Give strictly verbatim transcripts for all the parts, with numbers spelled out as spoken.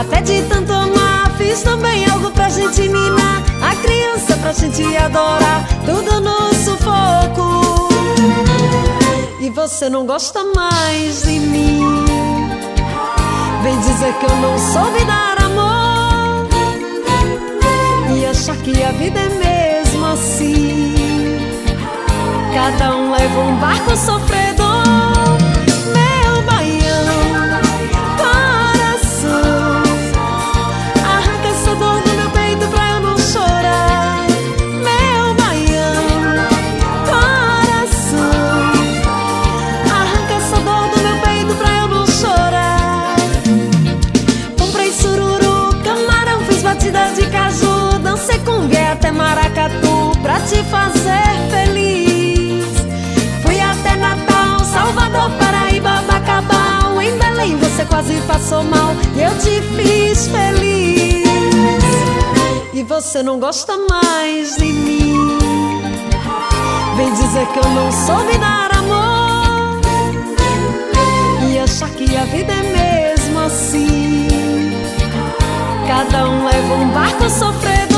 Até de tanto amar, fiz também algo pra gente minar a criança, pra gente adorar, tudo no sufoco. E você não gosta mais de mim, vem dizer que eu não soube dar amor e achar que a vida é mesmo assim. Cada um leva um barco sofredor. Meu baião, coração, arranca essa dor do meu peito pra eu não chorar. Meu baião, coração, arranca essa dor do meu peito pra eu não chorar. Comprei sururu, camarão, fiz batida de caju, dancei com gué até maracatu pra te fazer feliz. Salvador, Paraíba, Bacabal, em Belém você quase passou mal e eu te fiz feliz. E você não gosta mais de mim, vem dizer que eu não soube dar amor e achar que a vida é mesmo assim. Cada um leva um barco sofredor.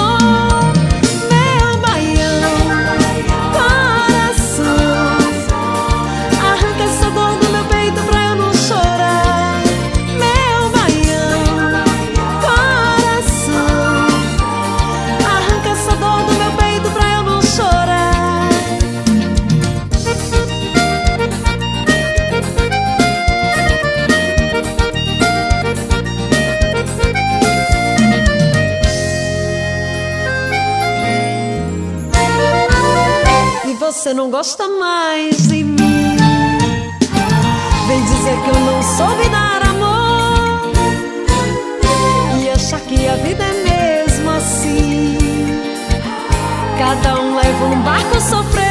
Você não gosta mais de mim, vem dizer que eu não soube dar amor e achar que a vida é mesmo assim. Cada um leva um barco sofrendo.